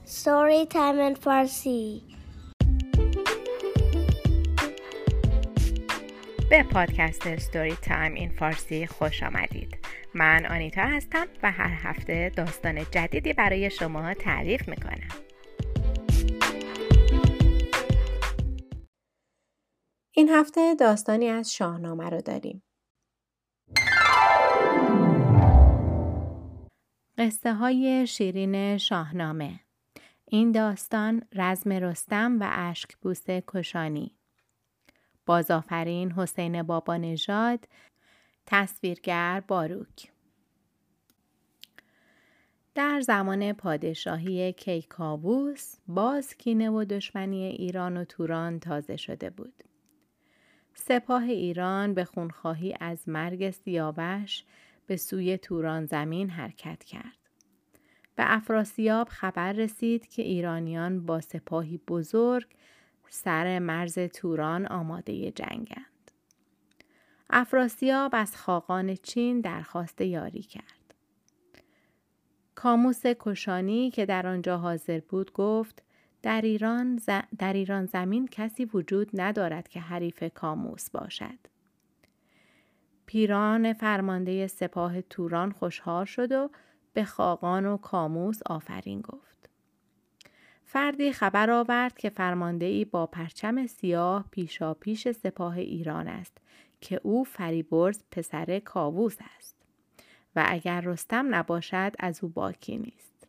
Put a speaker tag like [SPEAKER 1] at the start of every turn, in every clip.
[SPEAKER 1] Story Time in Farsi.
[SPEAKER 2] به پادکست استوری تایم این فارسی خوش آمدید. من آنیتا هستم و هر هفته داستان جدیدی برای شما تعریف میکنم. این هفته داستانی از شاهنامه رو داریم. قصه های شیرین شاهنامه. این داستان رزم رستم و اشکبوس کشانی. بازآفرین حسین بابانژاد، تصویرگر باروک. در زمان پادشاهی کیکاووس باز کینه و دشمنی ایران و توران تازه شده بود. سپاه ایران به خونخواهی از مرگ سیاوش به سوی توران زمین حرکت کرد. به افراسیاب خبر رسید که ایرانیان با سپاهی بزرگ سر مرز توران آماده جنگند. افراسیاب از خاقان چین درخواست یاری کرد. کاموس کشانی که در آنجا حاضر بود گفت در ایران زمین کسی وجود ندارد که حریف کاموس باشد. پیران فرمانده سپاه توران خوشحال شد و به خاقان و کاموس آفرین گفت. فردی خبر آورد که فرمانده‌ای با پرچم سیاه پیشاپیش سپاه ایران است که او فریبرز پسر کاووس است و اگر رستم نباشد از او باکی نیست.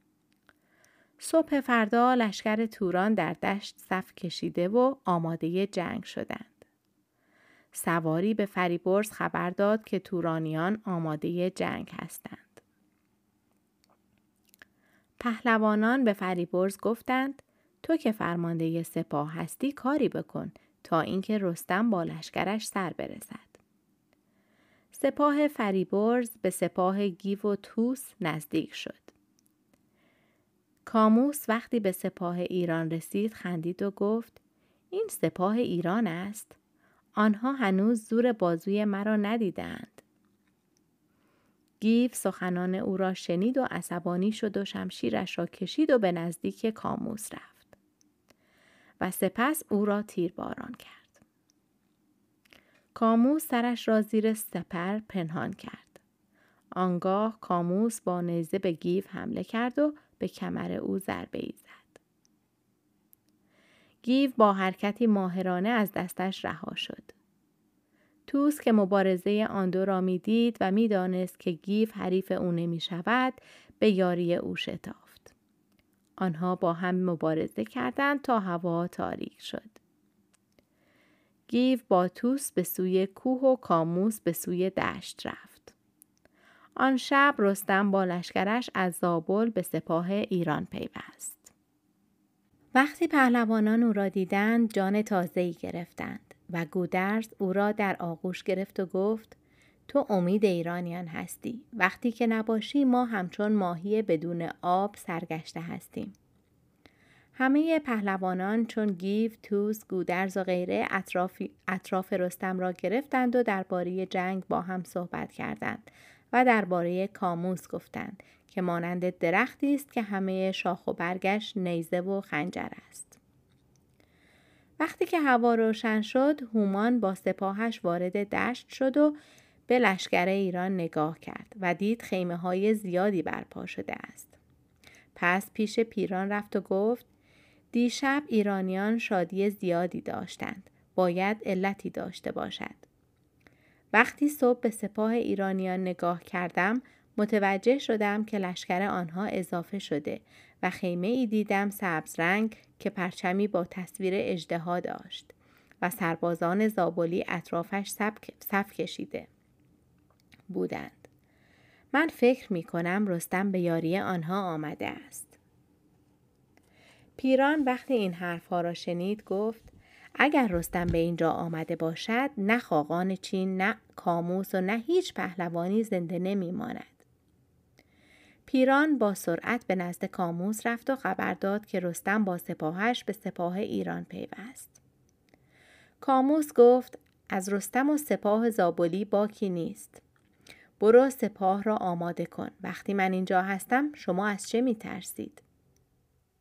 [SPEAKER 2] صبح فردا لشکر توران در دشت صف کشیده و آماده جنگ شدند. سواری به فریبرز خبر داد که تورانیان آماده جنگ هستند. پهلوانان به فریبرز گفتند تو که فرمانده سپاه هستی کاری بکن تا اینکه رستم با لشکرش سر برسد. سپاه فریبرز به سپاه گیو و طوس نزدیک شد. کاموس وقتی به سپاه ایران رسید خندید و گفت این سپاه ایران است؟ آنها هنوز زور بازوی مرا ندیدند. گیو سخنان او را شنید و عصبانی شد و شمشیرش را کشید و به نزدیک کاموس رفت و سپس او را تیرباران کرد. کاموس سرش را زیر سپر پنهان کرد. آنگاه کاموس با نیزه به گیو حمله کرد و به کمر او ضربه‌ای زد. گیو با حرکتی ماهرانه از دستش رها شد. طوس که مبارزه آن دو را می‌دید و می‌دانست که گیو حریف او نمی‌شود، به یاری او شتافت. آنها با هم مبارزه کردند تا هوا تاریک شد. گیو با طوس به سوی کوه و کاموس به سوی دشت رفت. آن شب رستم با لشکرش از زابل به سپاه ایران پیوست. وقتی پهلوانان او را دیدند جان تازه‌ای گرفتند و گودرز او را در آغوش گرفت و گفت تو امید ایرانیان هستی. وقتی که نباشی ما همچون ماهی بدون آب سرگشته هستیم. همه پهلوانان چون گیو، طوس، گودرز و غیره اطراف رستم را گرفتند و درباره جنگ با هم صحبت کردند و درباره کاموس گفتند که مانند درختی است که همه شاخ و برگش نیزه و خنجر است. وقتی که هوا روشن شد، هومان با سپاهش وارد دشت شد و به لشکر ایران نگاه کرد و دید خیمه‌های زیادی برپا شده است. پس پیش پیران رفت و گفت دیشب ایرانیان شادی زیادی داشتند. باید علتی داشته باشد. وقتی صبح به سپاه ایرانیان نگاه کردم، متوجه شدم که لشکر آنها اضافه شده و خیمه ای دیدم سبز رنگ که پرچمی با تصویر اژدها داشت و سربازان زابلی اطرافش صف کشیده بودند. من فکر می کنم رستم به یاری آنها آمده است. پیران وقتی این حرفها را شنید گفت اگر رستم به اینجا آمده باشد نه خاقان چین نه کاموس و نه هیچ پهلوانی زنده نمی ماند. پیران با سرعت به نزد کاموس رفت و خبر داد که رستم با سپاهش به سپاه ایران پیوست. کاموس گفت از رستم و سپاه زابلی باکی نیست. برو سپاه را آماده کن. وقتی من اینجا هستم شما از چه می ترسید؟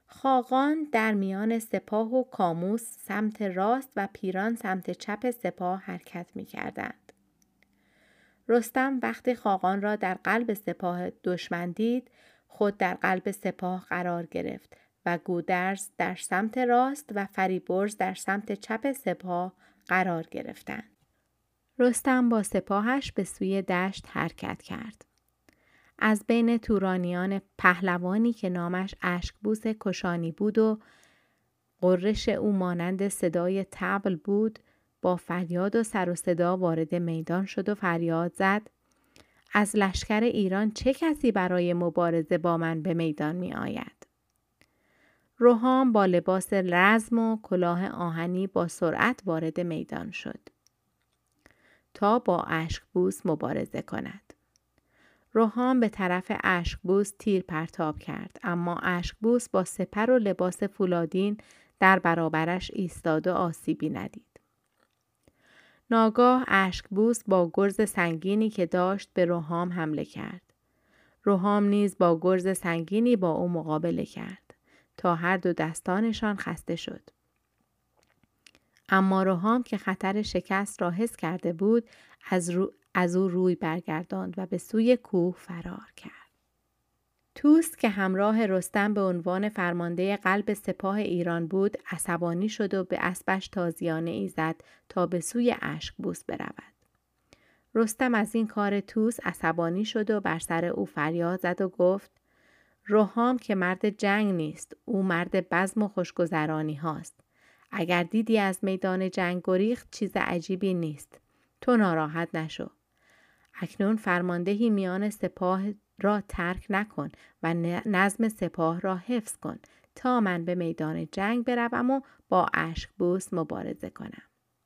[SPEAKER 2] خاقان در میان سپاه و کاموس سمت راست و پیران سمت چپ سپاه حرکت می کردند. رستم وقتی خاقان را در قلب سپاه دشمن دید، خود در قلب سپاه قرار گرفت و گودرز در سمت راست و فریبرز در سمت چپ سپاه قرار گرفتند. رستم با سپاهش به سوی دشت حرکت کرد. از بین تورانیان پهلوانی که نامش اشکبوس کشانی بود و غرش او مانند صدای طبل بود، با فریاد و سر و صدا وارد میدان شد و فریاد زد: از لشکر ایران چه کسی برای مبارزه با من به میدان می آید؟ روحام با لباس رزم و کلاه آهنی با سرعت وارد میدان شد تا با اشکبوس مبارزه کند. روحام به طرف اشکبوس تیر پرتاب کرد، اما اشکبوس با سپر و لباس فولادین در برابرش ایستاد و آسیبی ندید. ناگاه اشکبوس با گرز سنگینی که داشت به روحام حمله کرد. روحام نیز با گرز سنگینی با او مقابله کرد تا هر دو دستانشان خسته شد. اما روحام که خطر شکست را حس کرده بود، از او روی برگرداند و به سوی کوه فرار کرد. طوس که همراه رستم به عنوان فرمانده قلب سپاه ایران بود، عصبانی شد و به اسبش تازیانه ای زد تا به سوی اشکبوس برود. رستم از این کار طوس عصبانی شد و بر سر او فریاد زد و گفت: روحام که مرد جنگ نیست، او مرد بزم و خوشگذرانی هاست. اگر دیدی از میدان جنگ گریخت چیز عجیبی نیست. تو ناراحت نشو. اکنون فرماندهی میان سپاه را ترک نکن و نظم سپاه را حفظ کن تا من به میدان جنگ بروم و با اشکبوس مبارزه کنم.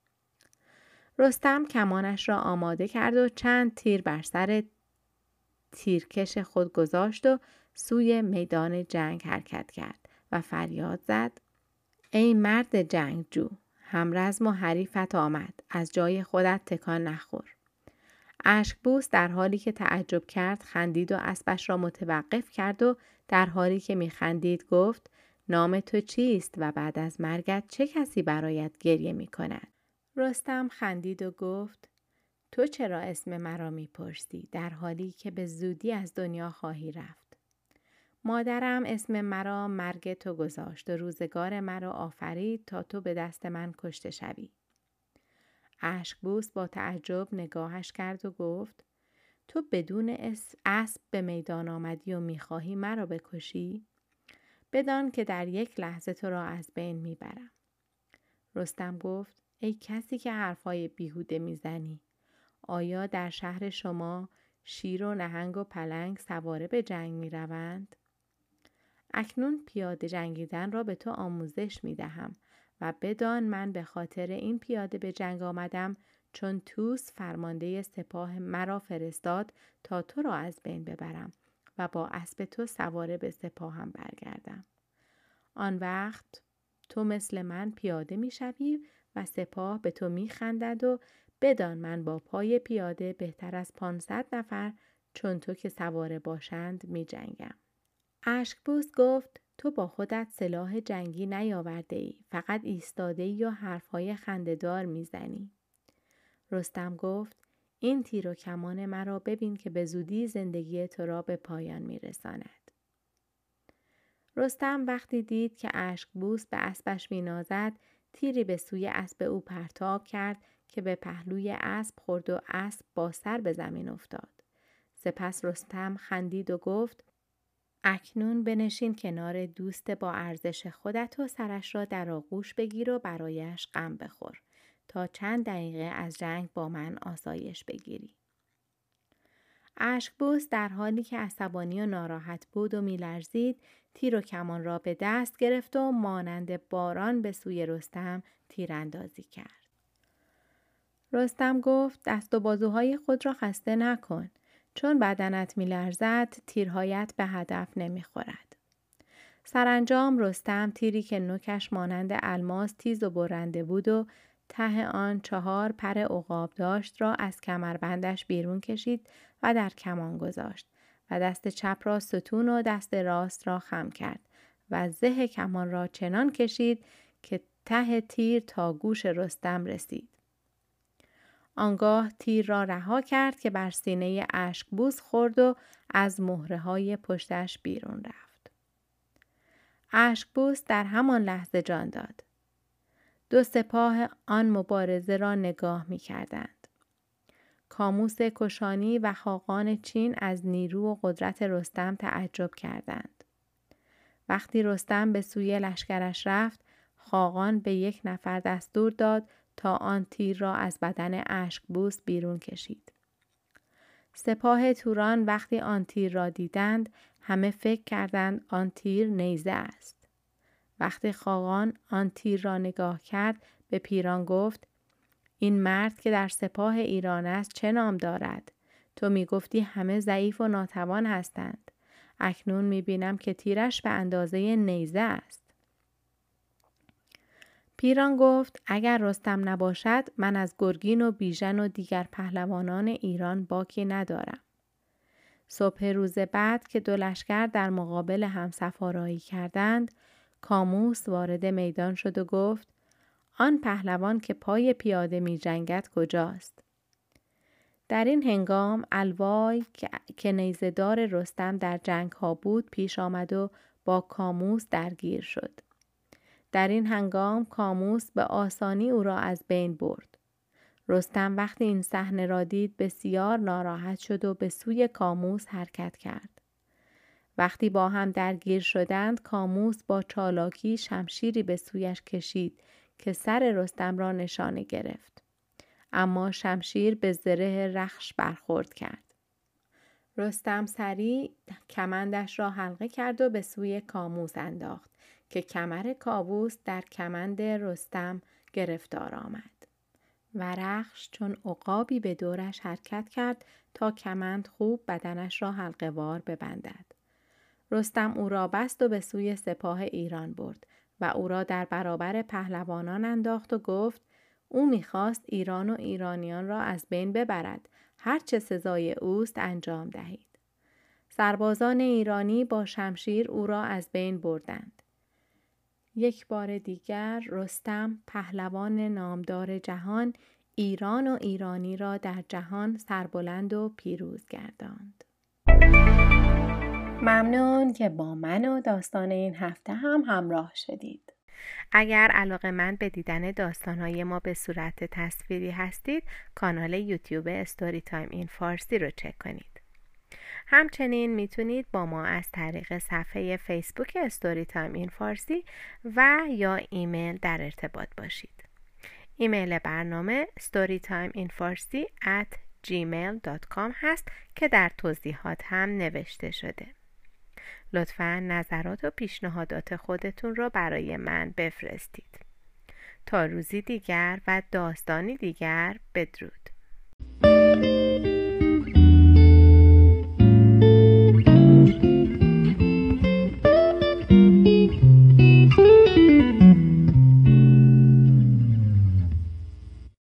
[SPEAKER 2] رستم کمانش را آماده کرد و چند تیر بر سر تیرکش خود گذاشت و سوی میدان جنگ حرکت کرد و فریاد زد: ای مرد جنگجو، همرزم و حریفت آمد، از جای خودت تکان نخور. اشکبوس در حالی که تعجب کرد خندید و اسبش را متوقف کرد و در حالی که میخندید گفت: نام تو چیست و بعد از مرگت چه کسی برایت گریه میکند؟ رستم خندید و گفت: تو چرا اسم مرا میپرسی در حالی که به زودی از دنیا خواهی رفت؟ مادرم اسم مرا مرگ تو گذاشت و روزگار مرا آفرید تا تو به دست من کشته شوی. اشکبوس با تعجب نگاهش کرد و گفت: تو بدون اسب به میدان آمدی و میخواهی مرا بکشی؟ بدان که در یک لحظه تو را از بین میبرم. رستم گفت: ای کسی که حرفای بیهوده میزنی، آیا در شهر شما شیر و نهنگ و پلنگ سواره به جنگ میروند؟ اکنون پیاده جنگیدن را به تو آموزش میدهم و بدان من به خاطر این پیاده به جنگ آمدم چون طوس فرمانده سپاه مرا فرستاد تا تو را از بین ببرم و با اسب تو سواره به سپاهم برگردم. آن وقت تو مثل من پیاده میشوی و سپاه به تو میخندد و بدان من با پای پیاده بهتر از 500 نفر چون تو که سواره باشند می جنگم. اشکبوس گفت: تو با خودت سلاح جنگی نیاورده ای، فقط ایستاده ای و حرفهای خنده‌دار میزنی. رستم گفت: این تیر و کمان مرا ببین که به زودی زندگی تو را به پایان میرساند. رستم وقتی دید که اشکبوس به اسبش مینازد، تیری به سوی اسب او پرتاب کرد که به پهلوی اسب خورد و اسب با سر به زمین افتاد. سپس رستم خندید و گفت: اکنون بنشین کنار دوست با ارزش خودت و سرش را در آغوش بگیر و برایش غم بخور تا چند دقیقه از جنگ با من آسایش بگیری. اشکبوس در حالی که عصبانی و ناراحت بود و میلرزید، تیر و کمان را به دست گرفت و مانند باران به سوی رستم تیراندازی کرد. رستم گفت: دست و بازوهای خود را خسته نکن. چون بدنت میلرزد تیرهایت به هدف نمیخورد. سرانجام رستم تیری که نوکش مانند الماس تیز و برنده بود و ته آن 4 پر عقاب داشت را از کمربندش بیرون کشید و در کمان گذاشت و دست چپ را ستون و دست راست را خم کرد و زه کمان را چنان کشید که ته تیر تا گوش رستم رسید. آنگاه تیر را رها کرد که بر سینه اشکبوس خورد و از مهره‌های پشتش بیرون رفت. اشکبوس در همان لحظه جان داد. 2 سپاه آن مبارزه را نگاه می کردند. کاموس کشانی و خاقان چین از نیرو و قدرت رستم تعجب کردند. وقتی رستم به سوی لشکرش رفت، خاقان به 1 نفر دستور داد تا آن تیر را از بدن اشکبوس بیرون کشید. سپاه توران وقتی آن تیر را دیدند، همه فکر کردند آن تیر نیزه است. وقتی خاقان آن تیر را نگاه کرد، به پیران گفت: این مرد که در سپاه ایران است چه نام دارد؟ تو می گفتی همه ضعیف و ناتوان هستند. اکنون می بینم که تیرش به اندازه نیزه است. پیران گفت: اگر رستم نباشد من از گرگین و بیژن و دیگر پهلوانان ایران باکی ندارم. صبح روز بعد که 2 لشکر در مقابل هم سفارایی کردند، کاموس وارد میدان شد و گفت: آن پهلوان که پای پیاده می جنگد کجاست؟ در این هنگام الوای که نیزه‌دار رستم در جنگ ها بود پیش آمد و با کاموس درگیر شد. در این هنگام کاموس به آسانی او را از بین برد. رستم وقتی این صحنه را دید بسیار ناراحت شد و به سوی کاموس حرکت کرد. وقتی با هم درگیر شدند، کاموس با چالاکی شمشیری به سویش کشید که سر رستم را نشانه گرفت. اما شمشیر به زره رخش برخورد کرد. رستم سریع کمندش را حلقه کرد و به سوی کاموس انداخت که کمر کاووس در کمند رستم گرفتار آمد و رخش چون عقابی به دورش حرکت کرد تا کمند خوب بدنش را حلقه وار ببندد. رستم او را بست و به سوی سپاه ایران برد و او را در برابر پهلوانان انداخت و گفت: او می‌خواست ایران و ایرانیان را از بین ببرد. هر چه سزای اوست انجام دهید. سربازان ایرانی با شمشیر او را از بین بردند. 1 بار دیگر رستم پهلوان نامدار جهان، ایران و ایرانی را در جهان سربلند و پیروز گرداند. ممنون که با من و داستان این هفته هم همراه شدید. اگر علاقه‌مند به دیدن داستان‌های ما به صورت تصویری هستید، کانال یوتیوب استوری تایم این فارسی رو چک کنید. همچنین میتونید با ما از طریق صفحه فیسبوک استوری تایم این فارسی و یا ایمیل در ارتباط باشید. ایمیل برنامه storytimeinfarsi@gmail.com هست که در توضیحات هم نوشته شده. لطفاً نظرات و پیشنهادات خودتون رو برای من بفرستید. تا روزی دیگر و داستانی دیگر، بدرود.